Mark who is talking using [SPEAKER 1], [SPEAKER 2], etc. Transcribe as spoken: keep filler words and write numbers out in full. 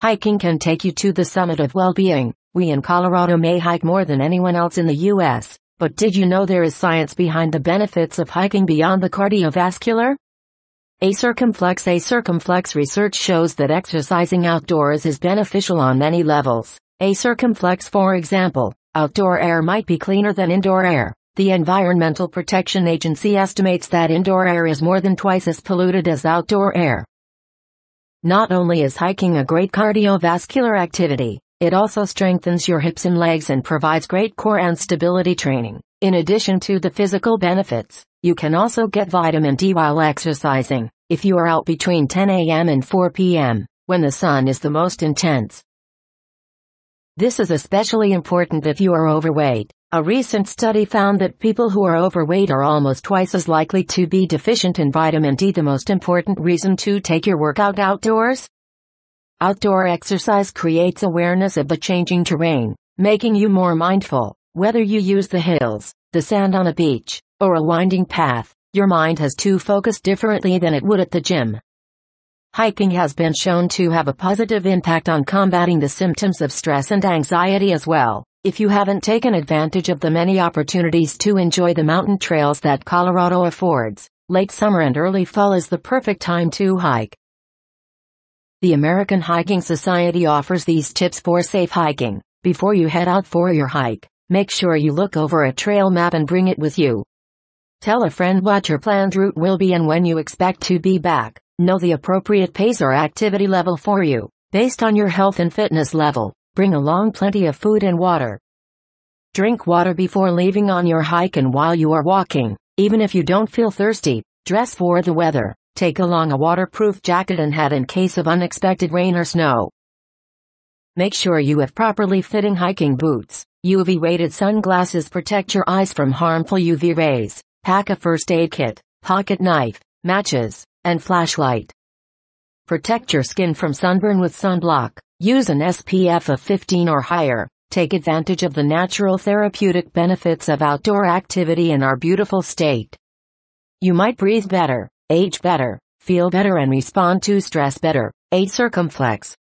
[SPEAKER 1] Hiking can take you to the summit of well-being. We in Colorado may hike more than anyone else in the U S, but did you know there is science behind the benefits of hiking beyond the cardiovascular? A circumflex A circumflex research shows that exercising outdoors is beneficial on many levels. A circumflex, for example, outdoor air might be cleaner than indoor air. The Environmental Protection Agency estimates that indoor air is more than twice as polluted as outdoor air. Not only is hiking a great cardiovascular activity, it also strengthens your hips and legs and provides great core and stability training. In addition to the physical benefits, you can also get vitamin D while exercising, if you are out between ten A M and four P M, when the sun is the most intense. This is especially important if you are overweight. A recent study found that people who are overweight are almost twice as likely to be deficient in vitamin D. The most important reason to take your workout outdoors? Outdoor exercise creates awareness of the changing terrain, making you more mindful. Whether you use the hills, the sand on a beach, or a winding path, your mind has to focus differently than it would at the gym. Hiking has been shown to have a positive impact on combating the symptoms of stress and anxiety as well. If you haven't taken advantage of the many opportunities to enjoy the mountain trails that Colorado affords, late summer and early fall is the perfect time to hike. The American Hiking Society offers these tips for safe hiking. Before you head out for your hike, make sure you look over a trail map and bring it with you. Tell a friend what your planned route will be and when you expect to be back. Know the appropriate pace or activity level for you, based on your health and fitness level. Bring along plenty of food and water. Drink water before leaving on your hike and while you are walking. Even if you don't feel thirsty, dress for the weather. Take along a waterproof jacket and hat in case of unexpected rain or snow. Make sure you have properly fitting hiking boots. U V-rated sunglasses protect your eyes from harmful U V rays. Pack a first aid kit, pocket knife, matches, and flashlight. Protect your skin from sunburn with sunblock. Use an S P F of fifteen or higher. Take advantage of the natural therapeutic benefits of outdoor activity in our beautiful state. You might breathe better, age better, feel better and respond to stress better. A circumflex.